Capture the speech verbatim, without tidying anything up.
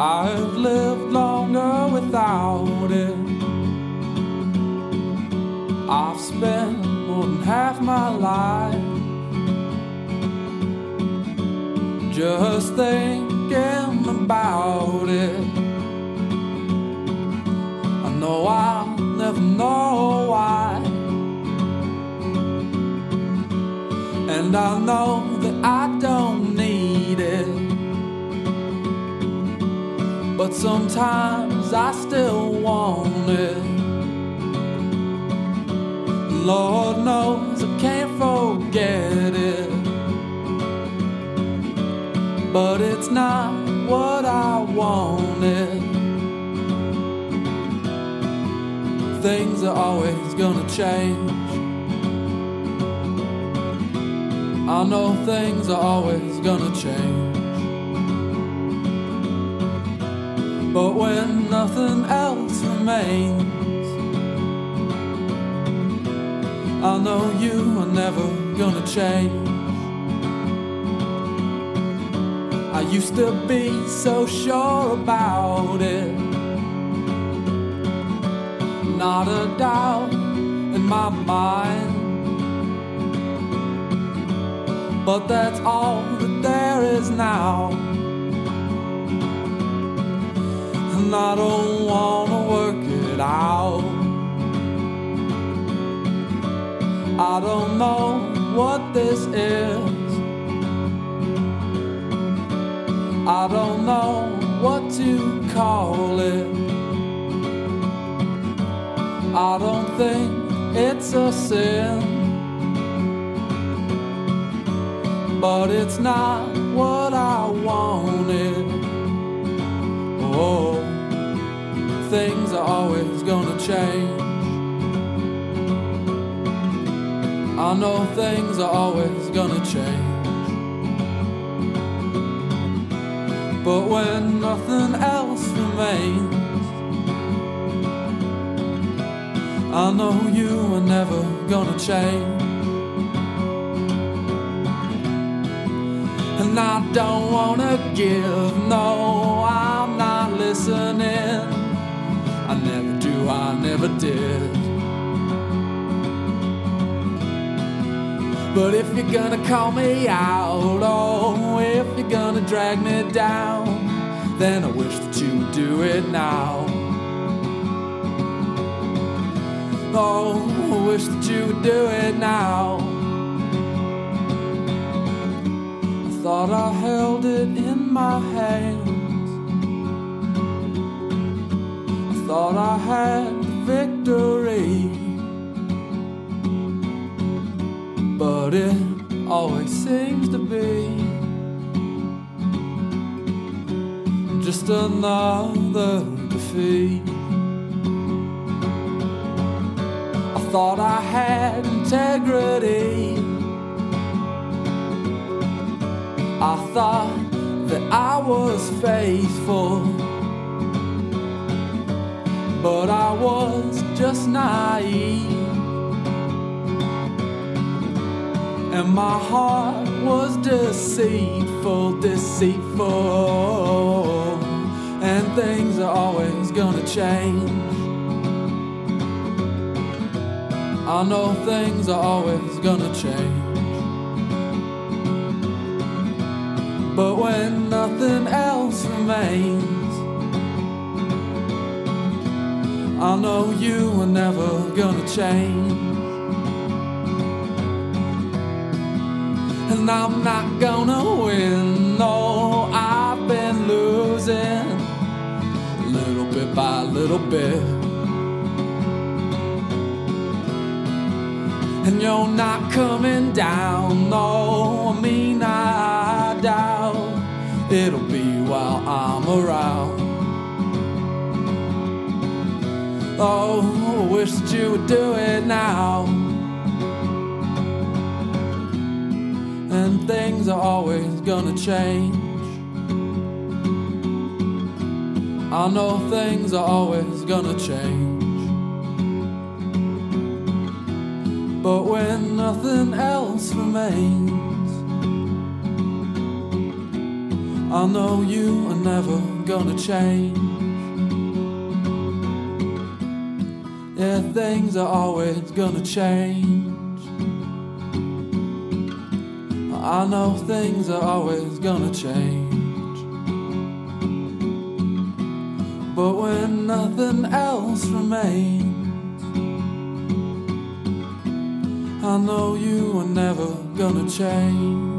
I've lived longer without it. I've spent more than half my life just thinking about it. I know I'll never know why, and I know that I don't need it, but sometimes I still want it. Lord knows I can't forget it, but it's not what I wanted. Things are always gonna change. I know things are always gonna change, but when nothing else remains, I know you are never gonna change. I used to be so sure about it, not a doubt in my mind, but that's all that there is now. And I don't wanna work it out. I don't know what this is. I don't know what to call it. I don't think it's a sin, but it's not what I wanted. Oh, things are always gonna change. I know things are always gonna change, but when nothing else remains, I know you are never gonna change. And I don't wanna give, no, I'm not listening. I never do, I never did. But if you're gonna call me out, oh, if you're gonna drag me down, then I wish that you would do it now. Oh, I wish that you would do it now. I thought I held it in my hands. I thought I had victory, but it always seems to be just another defeat. I thought I had integrity. I thought that I was faithful, but I was just naive. And my heart was deceitful, deceitful. And things are always gonna change. I know things are always gonna change, but when nothing else remains, I know you are never gonna change. And I'm not gonna win, no, I've been losing, little bit by little bit. And you're not coming down, no, I mean I doubt it'll be while I'm around. Oh, I wish that you would do it now. And things are always gonna change. I know things are always gonna change, but when nothing else remains, I know you are never gonna change. Yeah, things are always gonna change. I know things are always gonna change. But when nothing else remains, I know you are never gonna change.